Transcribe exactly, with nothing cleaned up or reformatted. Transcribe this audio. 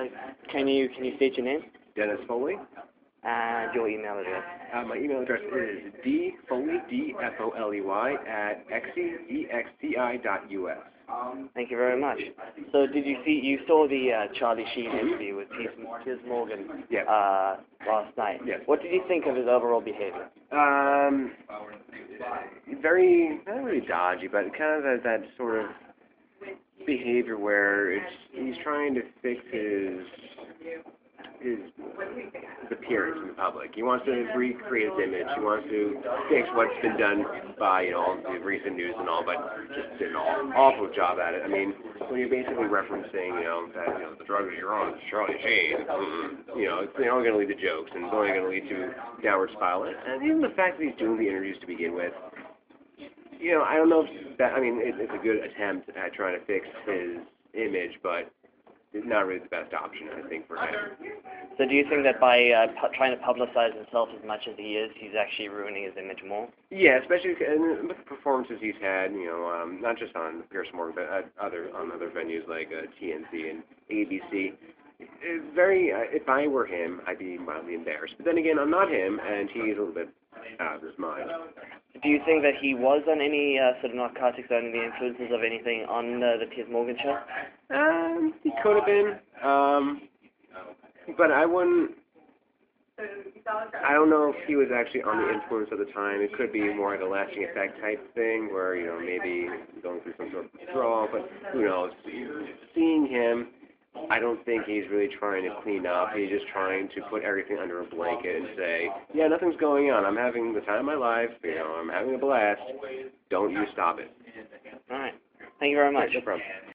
Uh, can you can you state your name Dennis Foley. and your email address? Uh, my email address is dfoley, D F O L E Y, at exi, E X T I dot U S. Thank you very much. So did you see, you saw the uh, Charlie Sheen interview with Piers, Piers Morgan Yes. uh, last night. Yes. What did you think of his overall behavior? Um, very, not really dodgy, but kind of that, that sort of behavior where it's, he's trying to fix his, his, his appearance in the public. He wants to recreate his image. He wants to fix what's been done by, you know, the recent news and all, but just did an awful job at it. I mean, when you're basically referencing, you know, that, you know, the drugs you're on, Charlie Sheen, mm-mm, you know, it's only going to lead to jokes, and it's only going to lead to downward spiral. And even the fact that he's doing the interviews to begin with, you know, I don't know if that, I mean, it, it's a good attempt at trying to fix his image, but it's not really the best option, I think, for him. So do you think that by uh, pu- trying to publicize himself as much as he is, he's actually ruining his image more? Yeah, especially and with the performances he's had, you know, um, not just on Piers Morgan, but at other on other venues like uh, T N C and A B C. It's very, uh, if I were him, I'd be mildly embarrassed. But then again, I'm not him, and he's a little bit out of his mind. Do you think that he was on any uh, sort of narcotics or any of the influences of anything on uh, the Piers Morgan show? Um, he could have been, um, but I wouldn't. I don't know if he was actually on the influence at the time. It could be more like a lasting effect type thing, where you know maybe going through some sort of withdrawal. But who knows? Seeing him, I don't think he's really trying to clean up. He's just trying to put everything under a blanket and say, yeah, nothing's going on. I'm having the time of my life. You know, I'm having a blast. Don't you stop it. All right. Thank you very much. No problem.